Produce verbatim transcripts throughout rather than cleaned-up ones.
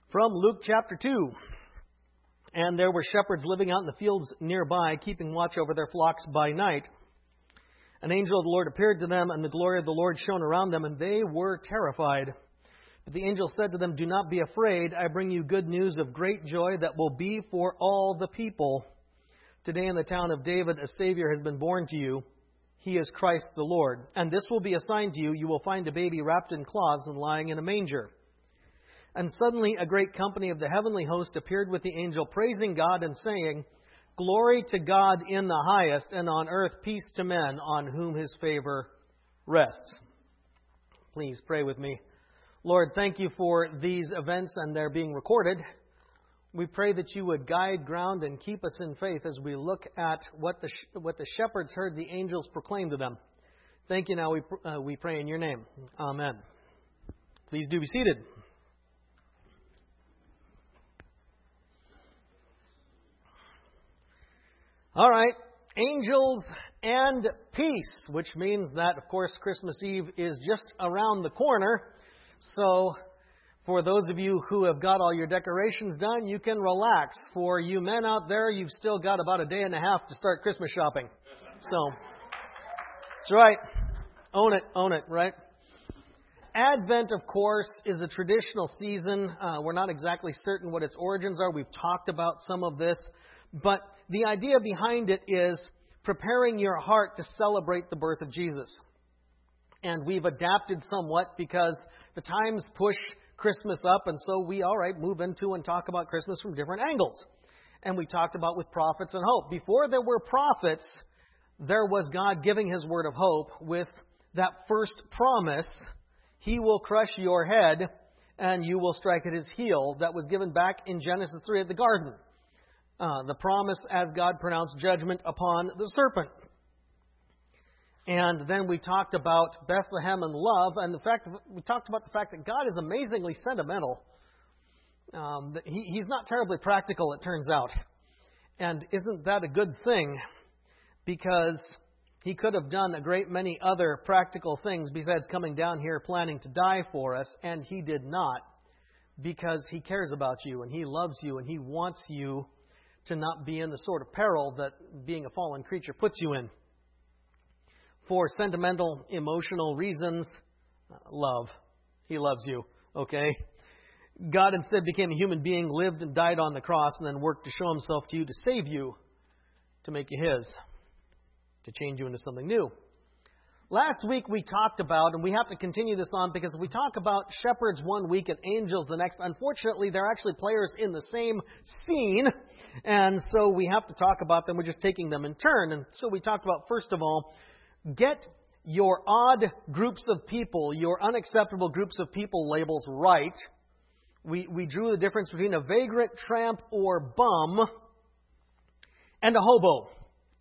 From Luke chapter two. And there were shepherds living out in the fields nearby, keeping watch over their flocks by night. An angel of the Lord appeared to them, and the glory of the Lord shone around them, and they were terrified. But the angel said to them, "Do not be afraid. I bring you good news of great joy that will be for all the people. Today in the town of David a Savior has been born to you. He is Christ the Lord. And this will be a sign to you. You will find a baby wrapped in cloths and lying in a manger." And suddenly a great company of the heavenly host appeared with the angel, praising God and saying, "Glory to God in the highest, and on earth peace to men on whom his favor rests." Please pray with me. Lord, thank you for these events and their being recorded. We pray that you would guide, ground, and keep us in faith as we look at what the what the shepherds heard the angels proclaim to them. Thank you. Now we uh, we pray in your name. Amen. Please do be seated. All right, angels and peace, which means that, of course, Christmas Eve is just around the corner. So for those of you who have got all your decorations done, you can relax. For you men out there, you've still got about a day and a half to start Christmas shopping. So that's right. Own it, own it, right? Advent, of course, is a traditional season. Uh, we're not exactly certain what its origins are. We've talked about some of this. But the idea behind it is preparing your heart to celebrate the birth of Jesus. And we've adapted somewhat because the times push Christmas up, and so we, all right, move into and talk about Christmas from different angles. And we talked about with prophets and hope. Before there were prophets, there was God giving his word of hope with that first promise, "He will crush your head and you will strike at his heel," that was given back in Genesis three at the garden. Uh, the promise as God pronounced judgment upon the serpent. And then we talked about Bethlehem and love, and the fact we talked about the fact that God is amazingly sentimental. Um, he, he's not terribly practical, it turns out. And isn't that a good thing? Because he could have done a great many other practical things besides coming down here planning to die for us, and he did not, because he cares about you, and he loves you, and he wants you to not be in the sort of peril that being a fallen creature puts you in. For sentimental, emotional reasons, love. He loves you, okay? God instead became a human being, lived and died on the cross, and then worked to show himself to you, to save you, to make you his, to change you into something new. Last week we talked about, and we have to continue this on because we talk about shepherds one week and angels the next. Unfortunately, they're actually players in the same scene, and so we have to talk about them. We're just taking them in turn. And so we talked about, first of all, get your odd groups of people, your unacceptable groups of people labels right. We, we drew the difference between a vagrant, tramp, or bum and a hobo.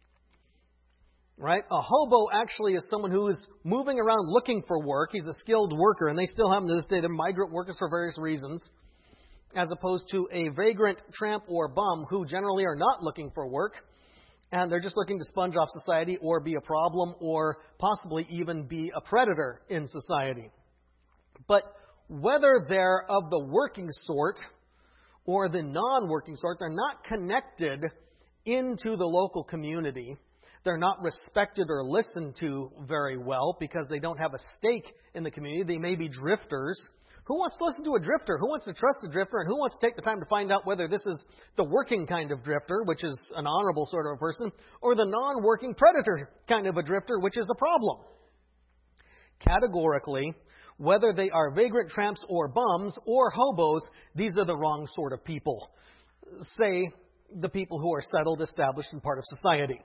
Right? A hobo actually is someone who is moving around looking for work. He's a skilled worker, and they still have them to this day. They're migrant workers for various reasons, as opposed to a vagrant, tramp, or bum who generally are not looking for work, and they're just looking to sponge off society or be a problem or possibly even be a predator in society. But whether they're of the working sort or the non-working sort, they're not connected into the local community. They're not respected or listened to very well because they don't have a stake in the community. They may be drifters. Who wants to listen to a drifter? Who wants to trust a drifter? And who wants to take the time to find out whether this is the working kind of drifter, which is an honorable sort of a person, or the non-working predator kind of a drifter, which is a problem? Categorically, whether they are vagrant tramps or bums or hobos, these are the wrong sort of people. Say, the people who are settled, established, and part of society.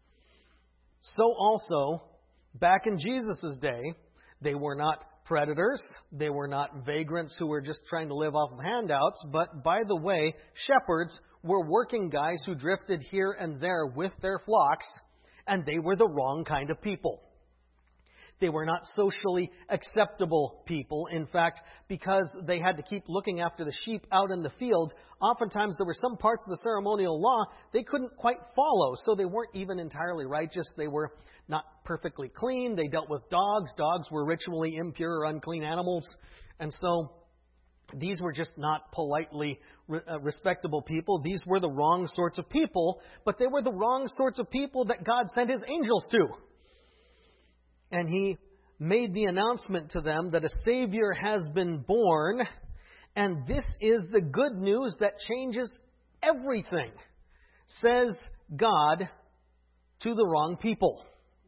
So also, back in Jesus' day, they were not predators. They were not vagrants who were just trying to live off of handouts. But by the way, shepherds were working guys who drifted here and there with their flocks, and they were the wrong kind of people. They were not socially acceptable people. In fact, because they had to keep looking after the sheep out in the field, oftentimes there were some parts of the ceremonial law they couldn't quite follow. So they weren't even entirely righteous. They were not perfectly clean. They dealt with dogs. Dogs were ritually impure or unclean animals. And so These were just not politely uh, respectable people. These were the wrong sorts of people, but they were the wrong sorts of people that God sent His angels to. And He made the announcement to them that a Savior has been born, and this is the good news that changes everything, says God to the wrong people.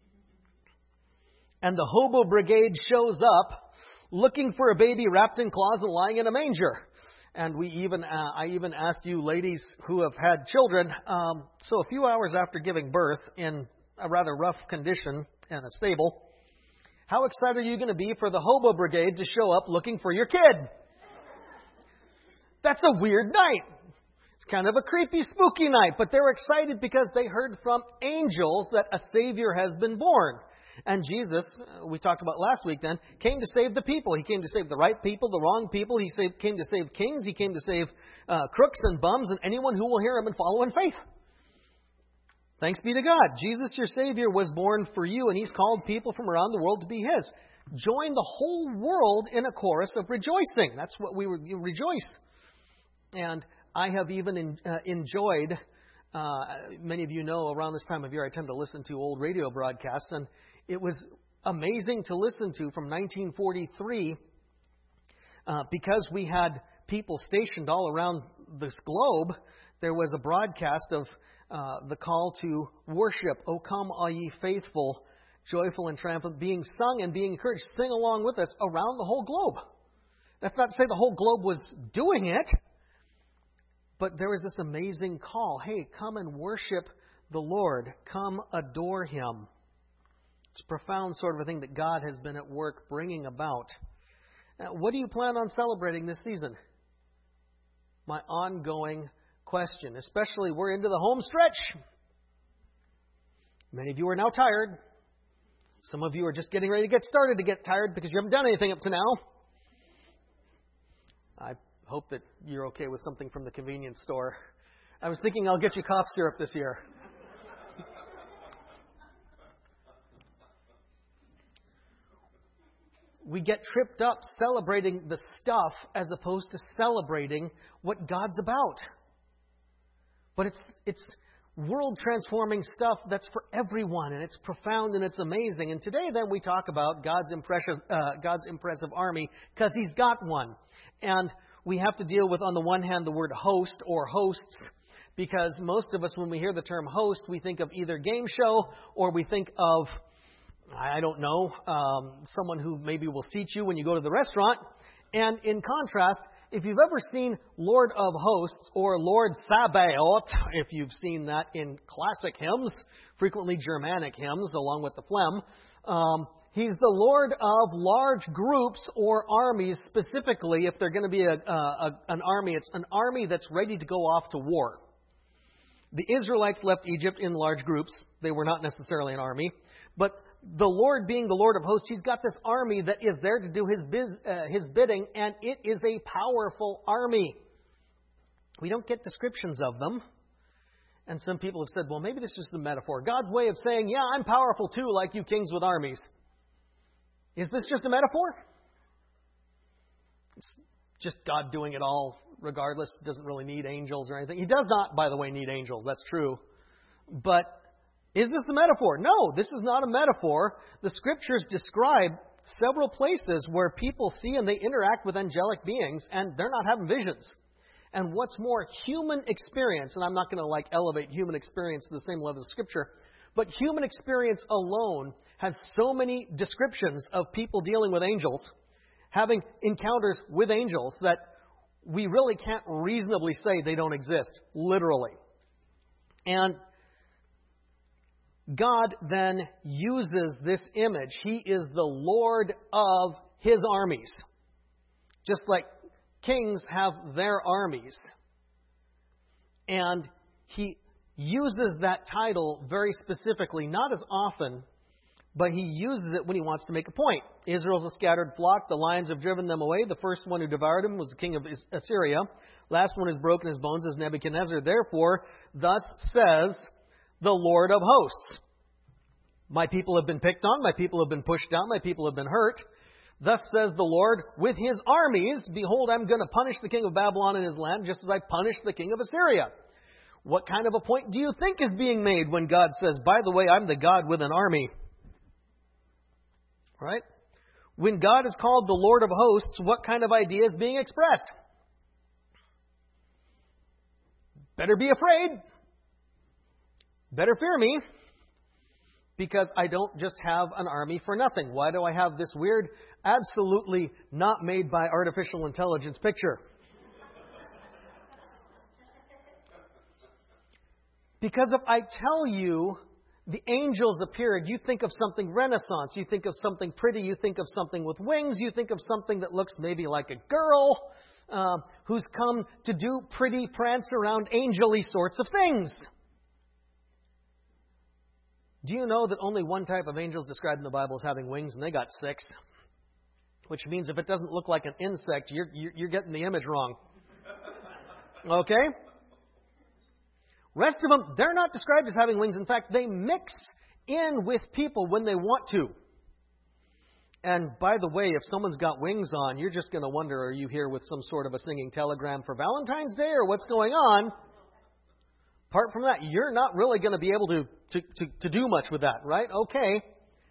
And the hobo brigade shows up looking for a baby wrapped in cloths and lying in a manger. And we even, uh, I even asked you ladies who have had children, um, so a few hours after giving birth in a rather rough condition in a stable, how excited are you going to be for the hobo brigade to show up looking for your kid? That's a weird night. It's kind of a creepy, spooky night, but they're excited because they heard from angels that a Savior has been born. And Jesus, we talked about last week then, came to save the people. He came to save the right people, the wrong people. He saved, came to save kings. He came to save uh, crooks and bums and anyone who will hear Him and follow in faith. Thanks be to God. Jesus, your Savior, was born for you, and He's called people from around the world to be His. Join the whole world in a chorus of rejoicing. That's what we re- rejoice. And I have even in, uh, enjoyed, uh, many of you know around this time of year I tend to listen to old radio broadcasts, and it was amazing to listen to from nineteen forty-three uh, because we had people stationed all around this globe. There was a broadcast of uh, the call to worship. O come, all ye faithful, joyful and triumphant, being sung and being encouraged. Sing along with us around the whole globe. That's not to say the whole globe was doing it, but there was this amazing call. Hey, come and worship the Lord. Come adore Him. It's a profound sort of a thing that God has been at work bringing about. Now, what do you plan on celebrating this season? My ongoing question. Especially, we're into the home stretch. Many of you are now tired. Some of you are just getting ready to get started to get tired because you haven't done anything up to now. I hope that you're okay with something from the convenience store. I was thinking I'll get you cough syrup this year. We get tripped up celebrating the stuff as opposed to celebrating what God's about. But it's it's world-transforming stuff that's for everyone, and it's profound and it's amazing. And today, then, we talk about God's impressive, uh, God's impressive army because He's got one. And we have to deal with, on the one hand, the word host or hosts, because most of us, when we hear the term host, we think of either game show or we think of, I don't know, um, someone who maybe will seat you when you go to the restaurant. And in contrast, if you've ever seen Lord of Hosts or Lord Sabaoth, if you've seen that in classic hymns, frequently Germanic hymns along with the phlegm, um, He's the Lord of large groups or armies. Specifically, if they're going to be a, a, an army, it's an army that's ready to go off to war. The Israelites left Egypt in large groups. They were not necessarily an army. But the Lord, being the Lord of hosts, He's got this army that is there to do His, biz, uh, his bidding, and it is a powerful army. We don't get descriptions of them. And some people have said, well, maybe this is just a metaphor. God's way of saying, yeah, I'm powerful too, like you kings with armies. Is this just a metaphor? It's just God doing it all regardless. Doesn't really need angels or anything. He does not, by the way, need angels. That's true. But is this a metaphor? No, this is not a metaphor. The Scriptures describe several places where people see and they interact with angelic beings and they're not having visions. And what's more, human experience, and I'm not going to like elevate human experience to the same level of Scripture, but human experience alone has so many descriptions of people dealing with angels, having encounters with angels, that we really can't reasonably say they don't exist, literally. And God then uses this image. He is the Lord of His armies. Just like kings have their armies. And He uses that title very specifically, not as often, but He uses it when He wants to make a point. Israel's a scattered flock. The lions have driven them away. The first one who devoured him was the king of Assyria. Last one who's broken his bones is Nebuchadnezzar. Therefore, thus says the Lord of hosts. My people have been picked on. My people have been pushed down. My people have been hurt. Thus says the Lord, with his armies, behold, I'm going to punish the king of Babylon and his land, just as I punished the king of Assyria. What kind of a point do you think is being made when God says, by the way, I'm the God with an army? Right? When God is called the Lord of hosts, what kind of idea is being expressed? Better be afraid. Better fear me. Because I don't just have an army for nothing. Why do I have this weird, absolutely not made by artificial intelligence picture? Because if I tell you the angels appeared, you think of something Renaissance, you think of something pretty, you think of something with wings, you think of something that looks maybe like a girl uh, who's come to do pretty prance around angel-y sorts of things. Do you know that only one type of angels described in the Bible as having wings, and they got six? Which means if it doesn't look like an insect, you're, you're getting the image wrong. Okay? Rest of them, they're not described as having wings. In fact, they mix in with people when they want to. And by the way, if someone's got wings on, you're just going to wonder, are you here with some sort of a singing telegram for Valentine's Day, or what's going on? Apart from that, you're not really going to be able to, to, to, to do much with that, right? Okay.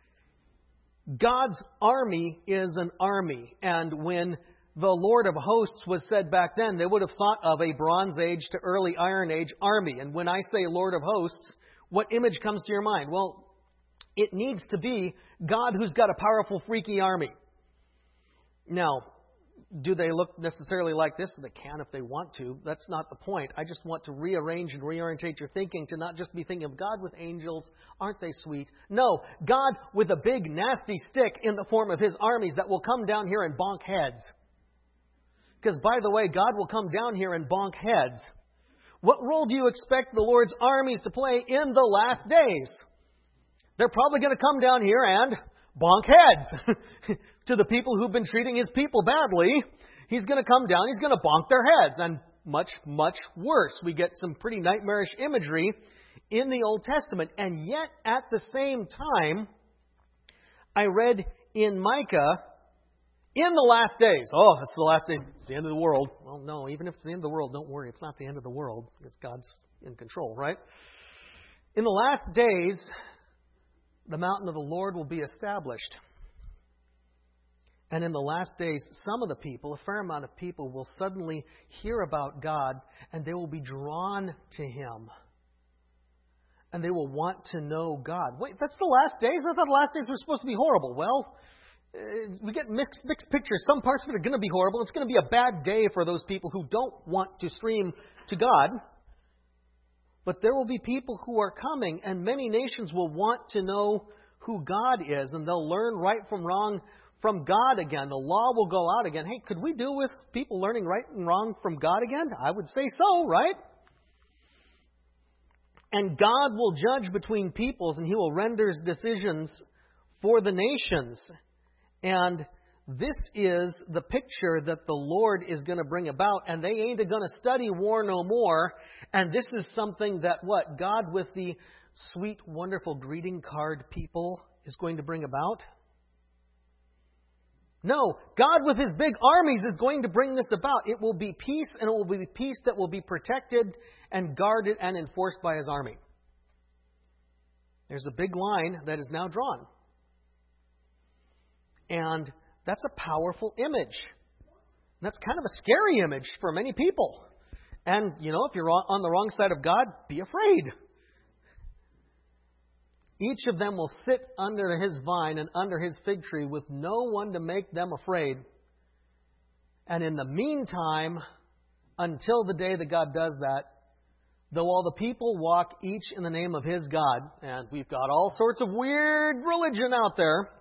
God's army is an army. And when the Lord of hosts was said back then, they would have thought of a Bronze Age to early Iron Age army. And when I say Lord of hosts, what image comes to your mind? Well, it needs to be God who's got a powerful, freaky army. Now, do they look necessarily like this? They can if they want to. That's not the point. I just want to rearrange and reorientate your thinking to not just be thinking of God with angels. Aren't they sweet? No, God with a big, nasty stick in the form of his armies that will come down here and bonk heads. Because, by the way, God will come down here and bonk heads. What role do you expect the Lord's armies to play in the last days? They're probably going to come down here and bonk heads. To the people who've been treating his people badly, he's going to come down, he's going to bonk their heads. And much, much worse. We get some pretty nightmarish imagery in the Old Testament. And yet, at the same time, I read in Micah, in the last days. Oh, it's the last days. It's the end of the world. Well, no, even if it's the end of the world, don't worry. It's not the end of the world because God's in control, right? In the last days, the mountain of the Lord will be established. And in the last days, some of the people, a fair amount of people, will suddenly hear about God and they will be drawn to Him. And they will want to know God. Wait, that's the last days? I thought the last days were supposed to be horrible. Well, uh, we get mixed, mixed pictures. Some parts of it are going to be horrible. It's going to be a bad day for those people who don't want to stream to God. But there will be people who are coming, and many nations will want to know who God is, and they'll learn right from wrong from God again. The law will go out again. Hey, could we do with people learning right and wrong from God again? I would say so, right? And God will judge between peoples, and He will render decisions for the nations. And this is the picture that the Lord is going to bring about. And they ain't going to study war no more. And this is something that what? God with the sweet, wonderful greeting card people is going to bring about? No, God with His big armies is going to bring this about. It will be peace, and it will be peace that will be protected and guarded and enforced by His army. There's a big line that is now drawn. And that's a powerful image. That's kind of a scary image for many people. And, you know, if you're on the wrong side of God, be afraid. Each of them will sit under His vine and under His fig tree with no one to make them afraid. And in the meantime, until the day that God does that, though all the people walk each in the name of his God, and we've got all sorts of weird religion out there,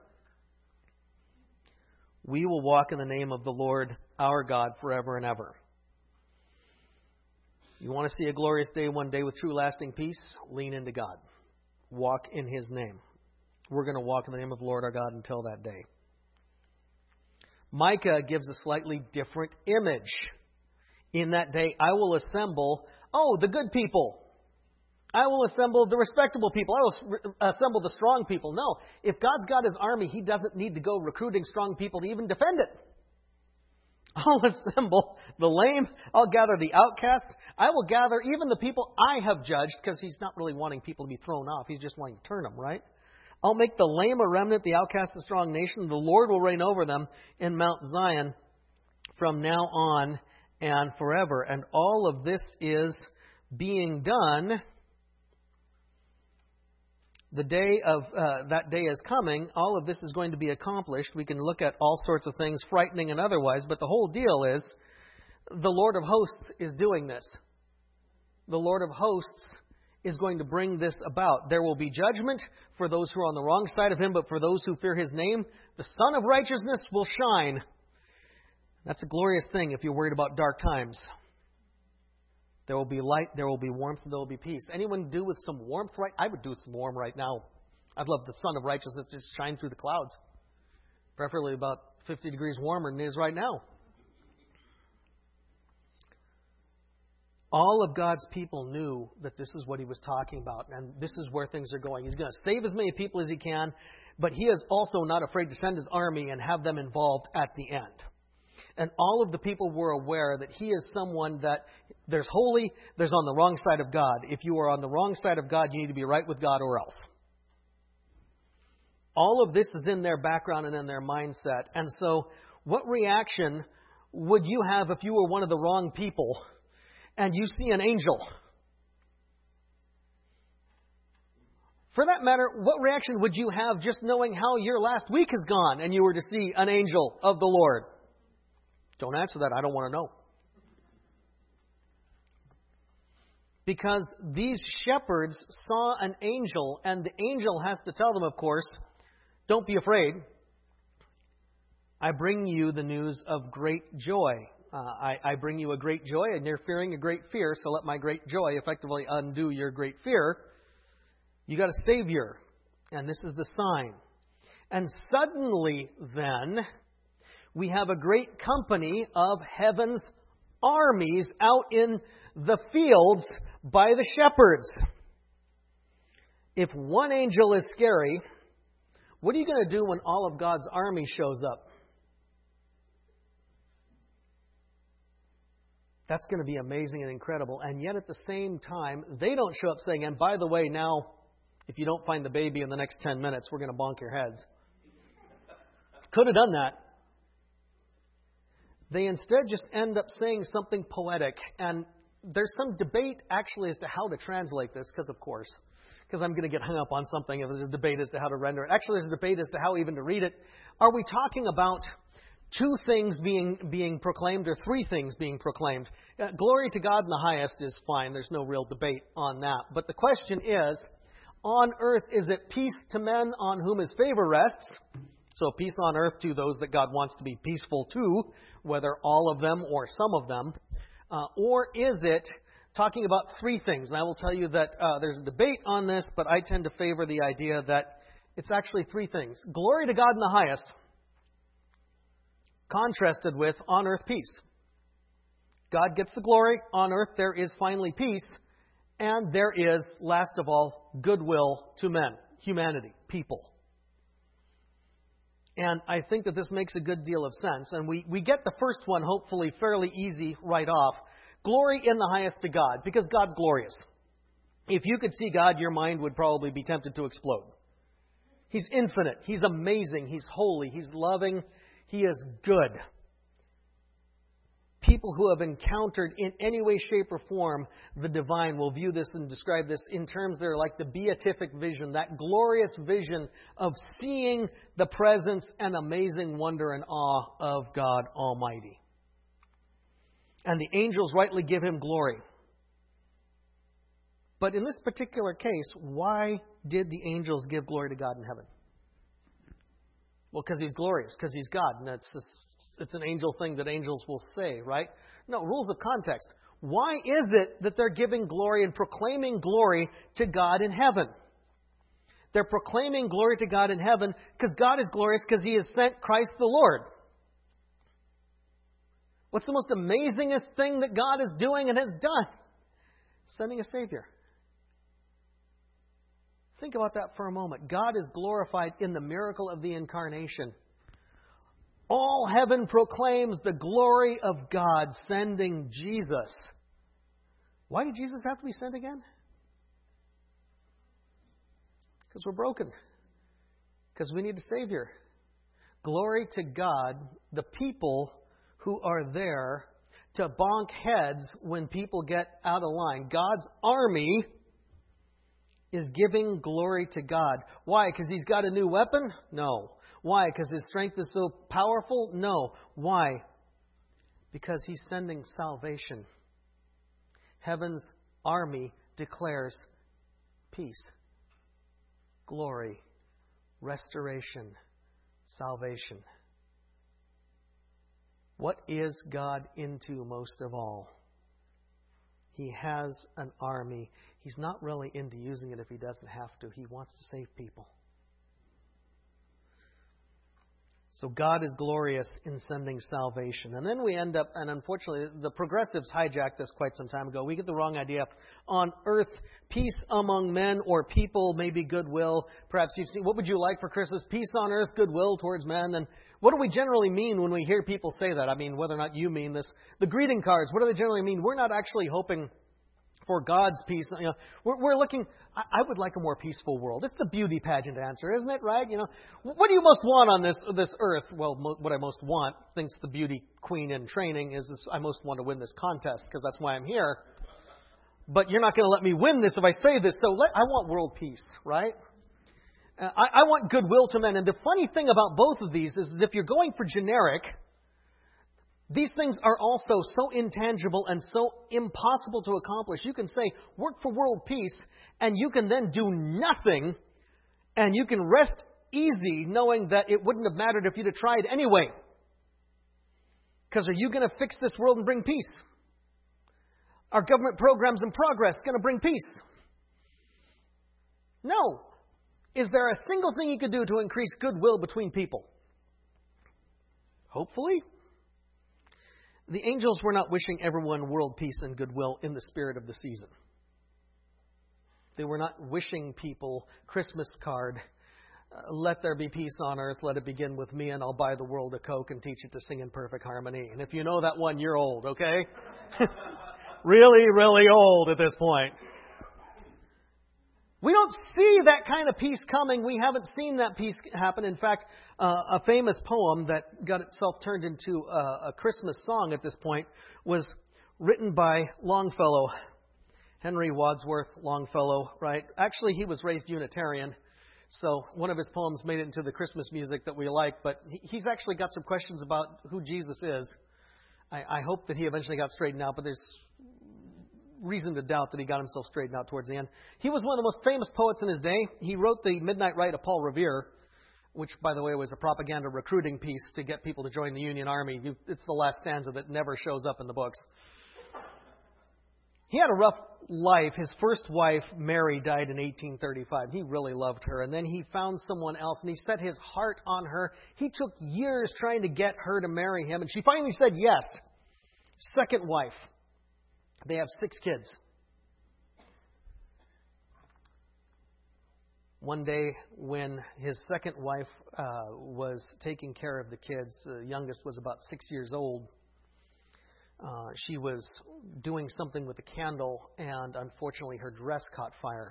we will walk in the name of the Lord our God forever and ever. You want to see a glorious day one day with true lasting peace? Lean into God. Walk in His name. We're going to walk in the name of the Lord our God until that day. Micah gives a slightly different image. In that day, I will assemble, oh, the good people. I will assemble the respectable people. I will re- assemble the strong people. No, if God's got His army, He doesn't need to go recruiting strong people to even defend it. I'll assemble the lame. I'll gather the outcast. I will gather even the people I have judged, because He's not really wanting people to be thrown off. He's just wanting to turn them, right? I'll make the lame a remnant, the outcast a strong nation. The Lord will reign over them in Mount Zion from now on and forever. And all of this is being done. The day of uh, that day is coming. All of this is going to be accomplished. We can look at all sorts of things, frightening and otherwise, but the whole deal is the Lord of hosts is doing this. The Lord of hosts is going to bring this about. There will be judgment for those who are on the wrong side of Him, but for those who fear His name, the Sun of Righteousness will shine. That's a glorious thing if you're worried about dark times. There will be light, there will be warmth, and there will be peace. Anyone do with some warmth right? I would do some warm right now. I'd love the sun of righteousness to just shine through the clouds. Preferably about fifty degrees warmer than it is right now. All of God's people knew that this is what He was talking about, and this is where things are going. He's going to save as many people as He can, but He is also not afraid to send His army and have them involved at the end. And all of the people were aware that He is someone that there's holy, there's on the wrong side of God. If you are on the wrong side of God, you need to be right with God or else. All of this is in their background and in their mindset. And so what reaction would you have if you were one of the wrong people and you see an angel? For that matter, what reaction would you have just knowing how your last week has gone and you were to see an angel of the Lord? Don't answer that. I don't want to know. Because these shepherds saw an angel, and the angel has to tell them, of course, don't be afraid. I bring you the news of great joy. Uh, I, I bring you a great joy, and you're fearing a great fear, so let my great joy effectively undo your great fear. You got a Savior, and this is the sign. And suddenly, then, we have a great company of heaven's armies out in the fields by the shepherds. If one angel is scary, what are you going to do when all of God's army shows up? That's going to be amazing and incredible. And yet at the same time, they don't show up saying, and by the way, now, if you don't find the baby in the next ten minutes, we're going to bonk your heads. Could have done that. They instead just end up saying something poetic. And there's some debate actually as to how to translate this, because of course, because I'm going to get hung up on something if there's a debate as to how to render it. Actually, there's a debate as to how even to read it. Are we talking about two things being being proclaimed or three things being proclaimed? Uh, glory to God in the highest is fine. There's no real debate on that. But the question is, on earth is it peace to men on whom His favor rests? So peace on earth to those that God wants to be peaceful to, whether all of them or some of them. Uh, or is it talking about three things? And I will tell you that uh, there's a debate on this, but I tend to favor the idea that it's actually three things. Glory to God in the highest, contrasted with on earth peace. God gets the glory. On earth there is finally peace. And there is, last of all, goodwill to men, humanity, people. And I think that this makes a good deal of sense. And we, we get the first one, hopefully, fairly easy right off. Glory in the highest to God, because God's glorious. If you could see God, your mind would probably be tempted to explode. He's infinite. He's amazing. He's holy. He's loving. He is good. People who have encountered in any way, shape, or form the divine will view this and describe this in terms that are like the beatific vision, that glorious vision of seeing the presence and amazing wonder and awe of God Almighty. And the angels rightly give Him glory. But in this particular case, why did the angels give glory to God in heaven? Well, because He's glorious, because He's God, and it's just, it's an angel thing that angels will say, right? No, rules of context. Why is it that they're giving glory and proclaiming glory to God in heaven? They're proclaiming glory to God in heaven because God is glorious because He has sent Christ the Lord. What's the most amazingest thing that God is doing and has done? Sending a Savior. Think about that for a moment. God is glorified in the miracle of the incarnation. All heaven proclaims the glory of God sending Jesus. Why did Jesus have to be sent again? Because we're broken. Because we need a Savior. Glory to God, the people who are there to bonk heads when people get out of line. God's army is giving glory to God. Why? Because He's got a new weapon? No. Why? Because His strength is so powerful? No. Why? Because He's sending salvation. Heaven's army declares peace, glory, restoration, salvation. What is God into most of all? He has an army. He's not really into using it if He doesn't have to. He wants to save people. So God is glorious in sending salvation. And then we end up, and unfortunately, the progressives hijacked this quite some time ago. We get the wrong idea. On earth, peace among men or people, maybe goodwill. Perhaps you've seen, what would you like for Christmas? Peace on earth, goodwill towards men. And what do we generally mean when we hear people say that? I mean, whether or not you mean this. The greeting cards, what do they generally mean? We're not actually hoping for God's peace. You know, we're, we're looking, I, I would like a more peaceful world. It's the beauty pageant answer, isn't it, right? You know, what do you most want on this this earth? Well, mo- what I most want, thinks the beauty queen in training, is this, I most want to win this contest because that's why I'm here. But you're not going to let me win this if I say this. So let, I want world peace, right? Uh, I, I want goodwill to men. And the funny thing about both of these is, is if you're going for generic, these things are also so intangible and so impossible to accomplish. You can say, work for world peace, and you can then do nothing, and you can rest easy knowing that it wouldn't have mattered if you'd have tried anyway. Because are you going to fix this world and bring peace? Are government programs and progress going to bring peace? No. Is there a single thing you could do to increase goodwill between people? Hopefully. The angels were not wishing everyone world peace and goodwill in the spirit of the season. They were not wishing people Christmas card, uh, let there be peace on earth, let it begin with me, and I'll buy the world a Coke and teach it to sing in perfect harmony. And if you know that one, you're old, okay? Really, really old at this point. We don't see that kind of peace coming. We haven't seen that peace happen. In fact, uh, a famous poem that got itself turned into a, a Christmas song at this point was written by Longfellow, Henry Wadsworth Longfellow, right? Actually, he was raised Unitarian, so one of his poems made it into the Christmas music that we like, but he, he's actually got some questions about who Jesus is. I, I hope that he eventually got straightened out, but there's reason to doubt that he got himself straightened out towards the end. He was one of the most famous poets in his day. He wrote the Midnight Rite of Paul Revere, which, by the way, was a propaganda recruiting piece to get people to join the Union Army. It's the last stanza that never shows up in the books. He had a rough life. His first wife, Mary, died in eighteen thirty-five. He really loved her. And then he found someone else, and he set his heart on her. He took years trying to get her to marry him, and she finally said yes. Second wife. They have six kids. One day when his second wife uh, was taking care of the kids, the youngest was about six years old, uh, she was doing something with a candle, and unfortunately her dress caught fire.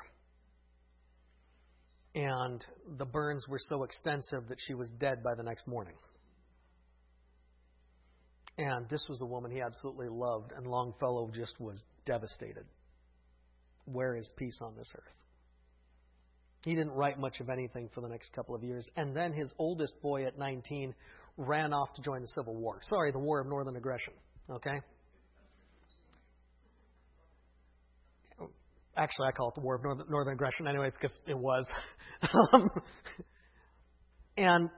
And the burns were so extensive that she was dead by the next morning. And this was a woman he absolutely loved, and Longfellow just was devastated. Where is peace on this earth? He didn't write much of anything for the next couple of years. And then his oldest boy at nineteen ran off to join the Civil War. Sorry, the War of Northern Aggression. Okay? Actually, I call it the War of Northern, Northern Aggression anyway because it was. um, and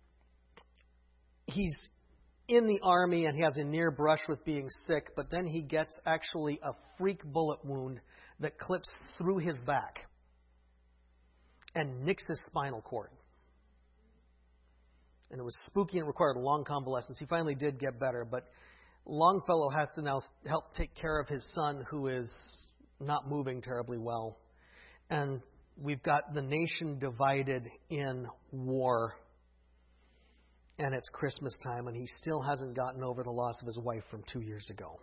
he's in the army, and he has a near brush with being sick, but then he gets actually a freak bullet wound that clips through his back and nicks his spinal cord. And it was spooky and required a long convalescence. He finally did get better, but Longfellow has to now help take care of his son, who is not moving terribly well. And we've got the nation divided in war. And it's Christmas time, and he still hasn't gotten over the loss of his wife from two years ago.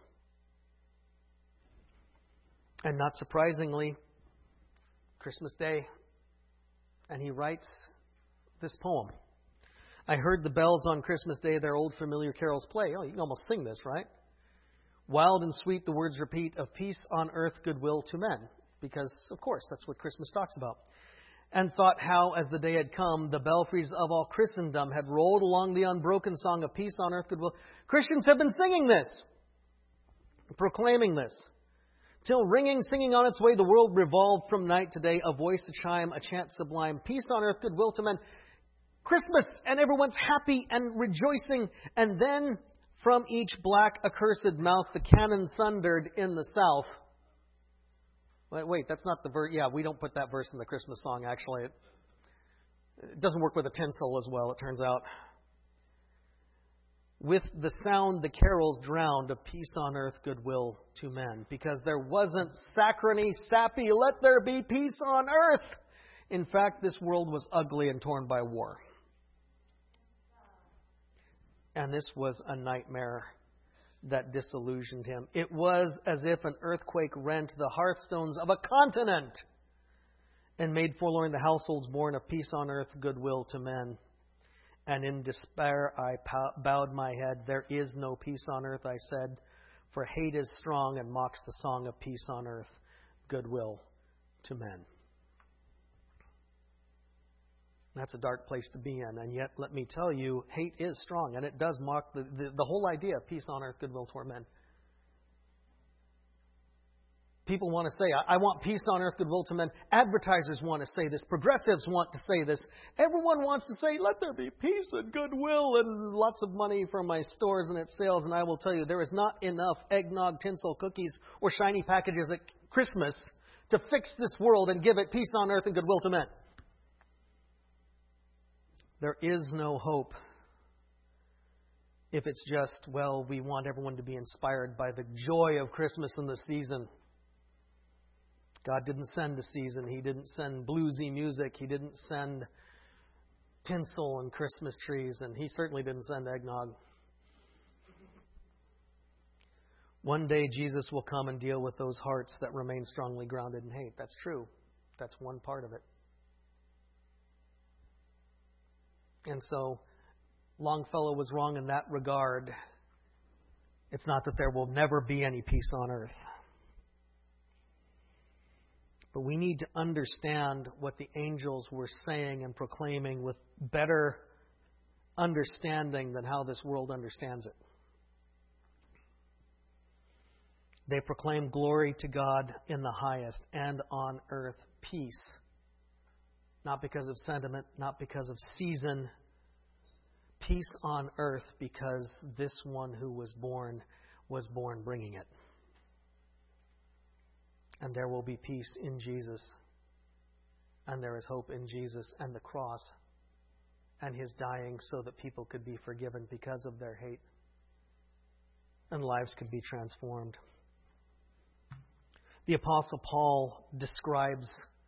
And not surprisingly, Christmas Day, and he writes this poem. I heard the bells on Christmas Day, their old familiar carols play. Oh, you can almost sing this, right? Wild and sweet the words repeat of peace on earth, goodwill to men. Because, of course, that's what Christmas talks about. And thought how, as the day had come, the belfries of all Christendom had rolled along the unbroken song of peace on earth, goodwill. Christians have been singing this, proclaiming this. Till ringing, singing on its way, the world revolved from night to day, a voice, a chime, a chant sublime, peace on earth, goodwill to men. Christmas, and everyone's happy and rejoicing. And then from each black accursed mouth, the cannon thundered in the south. Wait, wait that's not the verse. Yeah, we don't put that verse in the Christmas song, actually. It, it doesn't work with the tinsel as well, it turns out. With the sound, the carols drowned of peace on earth, goodwill to men. Because there wasn't saccharine, sappy, let there be peace on earth. In fact, this world was ugly and torn by war. And this was a nightmare that disillusioned him. It was as if an earthquake rent the hearthstones of a continent and made forlorn the households born of peace on earth, goodwill to men. And in despair I bowed my head. There is no peace on earth, I said, for hate is strong and mocks the song of peace on earth, goodwill to men. That's a dark place to be in. And yet, let me tell you, hate is strong. And it does mock the, the, the whole idea of peace on earth, goodwill toward men. People want to say, I, I want peace on earth, goodwill to men. Advertisers want to say this. Progressives want to say this. Everyone wants to say, let there be peace and goodwill and lots of money for my stores and its sales. And I will tell you, there is not enough eggnog, tinsel, cookies, or shiny packages at Christmas to fix this world and give it peace on earth and goodwill to men. There is no hope if it's just, well, we want everyone to be inspired by the joy of Christmas and the season. God didn't send a season. He didn't send bluesy music. He didn't send tinsel and Christmas trees. And He certainly didn't send eggnog. One day Jesus will come and deal with those hearts that remain strongly grounded in hate. That's true. That's one part of it. And so Longfellow was wrong in that regard. It's not that there will never be any peace on earth. But we need to understand what the angels were saying and proclaiming with better understanding than how this world understands it. They proclaim glory to God in the highest, and on earth peace. Not because of sentiment, not because of season. Peace on earth because this one who was born was born bringing it. And there will be peace in Jesus. And there is hope in Jesus and the cross and His dying so that people could be forgiven because of their hate. And lives could be transformed. The Apostle Paul describes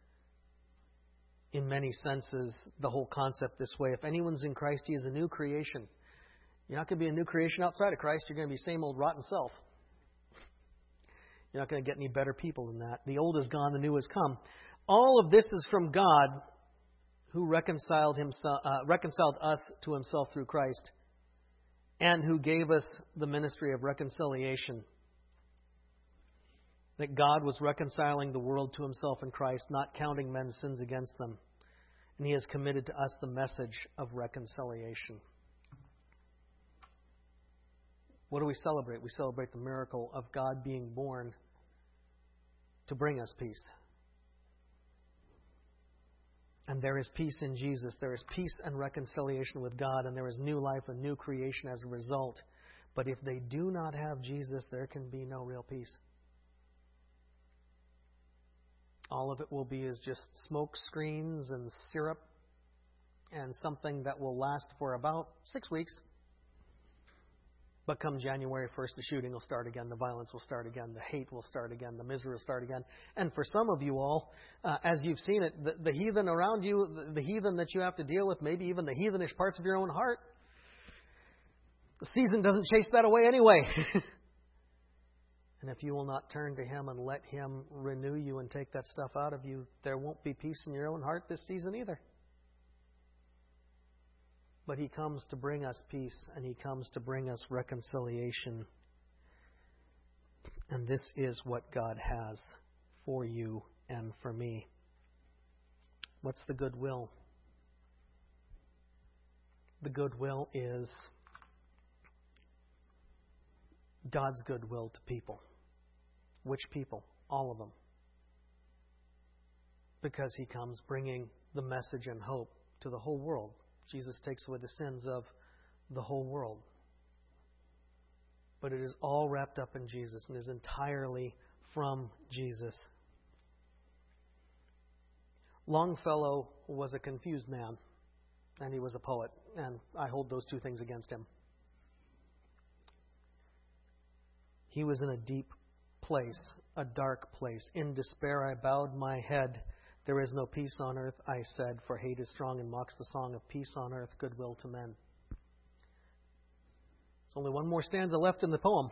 in many senses the whole concept this way. If anyone's in Christ, he is a new creation. You're not going to be a new creation outside of Christ. You're going to be same old rotten self. You're not going to get any better people than that. The old is gone, the new has come. All of this is from God, who reconciled himself, uh, reconciled us to Himself through Christ, and who gave us the ministry of reconciliation. That God was reconciling the world to Himself in Christ, not counting men's sins against them. And He has committed to us the message of reconciliation. What do we celebrate? We celebrate the miracle of God being born to bring us peace. And there is peace in Jesus. There is peace and reconciliation with God, and there is new life and new creation as a result. But if they do not have Jesus, there can be no real peace. All of it will be is just smoke screens and syrup and something that will last for about six weeks. But come January first, the shooting will start again, the violence will start again, the hate will start again, the misery will start again. And for some of you all, uh, as you've seen it, the, the heathen around you, the, the heathen that you have to deal with, maybe even the heathenish parts of your own heart, the season doesn't chase that away anyway. And if you will not turn to Him and let Him renew you and take that stuff out of you, there won't be peace in your own heart this season either. But He comes to bring us peace, and He comes to bring us reconciliation. And this is what God has for you and for me. What's the goodwill? The goodwill is God's goodwill to people. Which people? All of them. Because He comes bringing the message and hope to the whole world. Jesus takes away the sins of the whole world. But it is all wrapped up in Jesus and is entirely from Jesus. Longfellow was a confused man, and he was a poet, and I hold those two things against him. He was in a deep place, a dark place. In despair I bowed my head. There is no peace on earth, I said, for hate is strong and mocks the song of peace on earth, goodwill to men. There's only one more stanza left in the poem.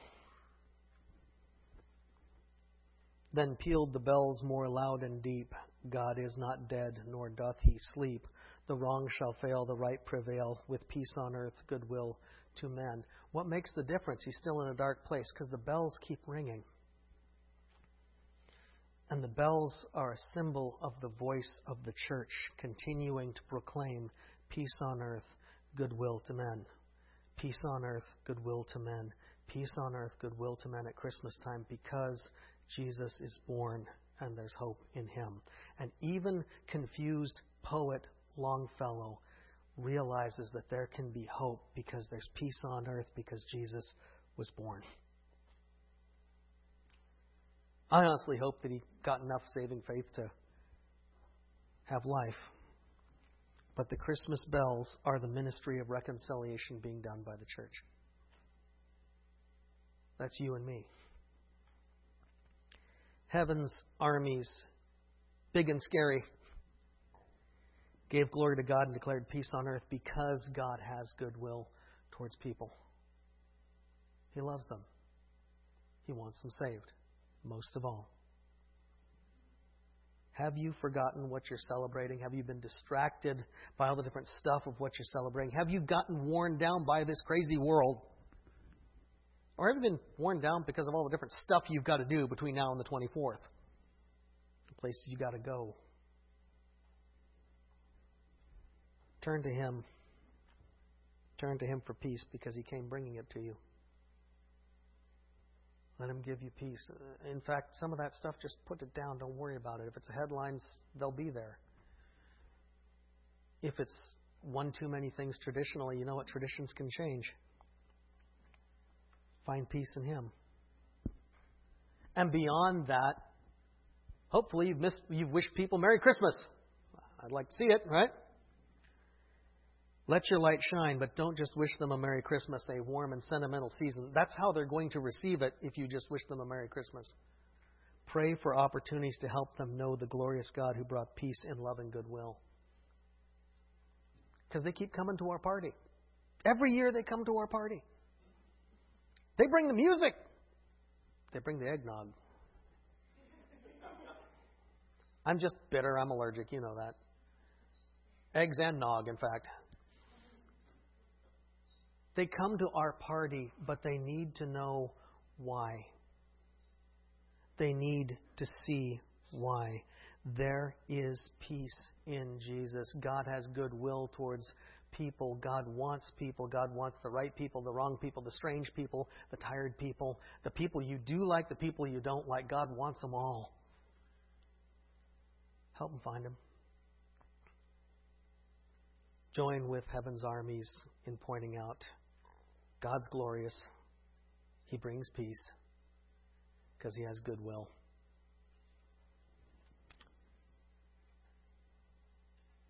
Then pealed the bells more loud and deep. God is not dead, nor doth He sleep. The wrong shall fail, the right prevail, with peace on earth, goodwill to men. What makes the difference? He's still in a dark place because the bells keep ringing. And the bells are a symbol of the voice of the church continuing to proclaim peace on earth, goodwill to men. Peace on earth, goodwill to men. Peace on earth, goodwill to men at Christmas time because Jesus is born and there's hope in Him. And even confused poet Longfellow realizes that there can be hope because there's peace on earth because Jesus was born. I honestly hope that he got enough saving faith to have life. But the Christmas bells are the ministry of reconciliation being done by the church. That's you and me. Heaven's armies, big and scary, gave glory to God and declared peace on earth because God has goodwill towards people. He loves them. He wants them saved. Most of all. Have you forgotten what you're celebrating? Have you been distracted by all the different stuff of what you're celebrating? Have you gotten worn down by this crazy world? Or have you been worn down because of all the different stuff you've got to do between now and the twenty-fourth? The places you got to go. Turn to Him. Turn to Him for peace because He came bringing it to you. Let Him give you peace. In fact, some of that stuff, just put it down. Don't worry about it. If it's headlines, they'll be there. If it's one too many things traditionally, you know what? Traditions can change. Find peace in Him. And beyond that, hopefully you've, missed, you've wished people Merry Christmas. I'd like to see it, right? Let your light shine, but don't just wish them a Merry Christmas, a warm and sentimental season. That's how they're going to receive it if you just wish them a Merry Christmas. Pray for opportunities to help them know the glorious God who brought peace and love and goodwill. Because they keep coming to our party. Every year they come to our party. They bring the music. They bring the eggnog. I'm just bitter. I'm allergic. You know that. Eggs and nog, in fact. They come to our party, but they need to know why. They need to see why. There is peace in Jesus. God has goodwill towards people. God wants people. God wants the right people, the wrong people, the strange people, the tired people, the people you do like, the people you don't like. God wants them all. Help them find Him. Join with heaven's armies in pointing out God's glorious. He brings peace because He has goodwill.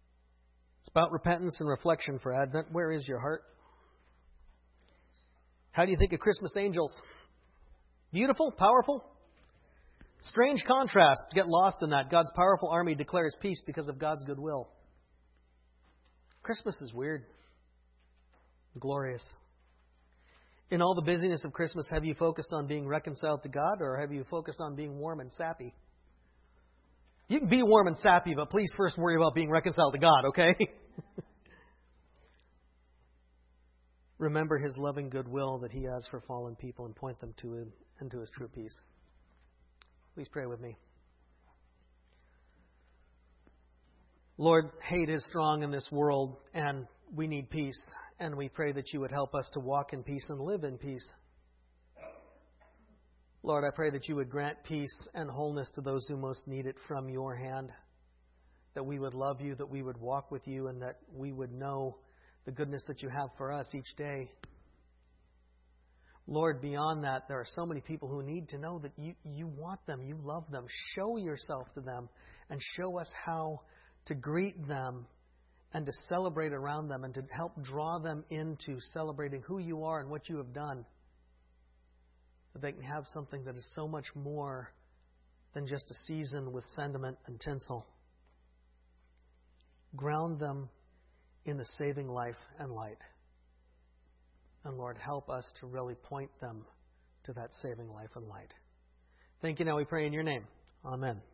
It's about repentance and reflection for Advent. Where is your heart? How do you think of Christmas angels? Beautiful? Powerful? Strange contrast. Get lost in that. God's powerful army declares peace because of God's goodwill. Christmas is weird. Glorious. In all the busyness of Christmas, have you focused on being reconciled to God, or have you focused on being warm and sappy? You can be warm and sappy, but please first worry about being reconciled to God, okay? Remember His loving goodwill that He has for fallen people and point them to Him and to His true peace. Please pray with me. Lord, hate is strong in this world, and we need peace. And we pray that You would help us to walk in peace and live in peace. Lord, I pray that You would grant peace and wholeness to those who most need it from Your hand. That we would love You, that we would walk with You, and that we would know the goodness that You have for us each day. Lord, beyond that, there are so many people who need to know that you, you want them, You love them. Show Yourself to them and show us how to greet them and to celebrate around them and to help draw them into celebrating who You are and what You have done. That they can have something that is so much more than just a season with sentiment and tinsel. Ground them in the saving life and light. And Lord, help us to really point them to that saving life and light. Thank You now, we pray in Your name. Amen.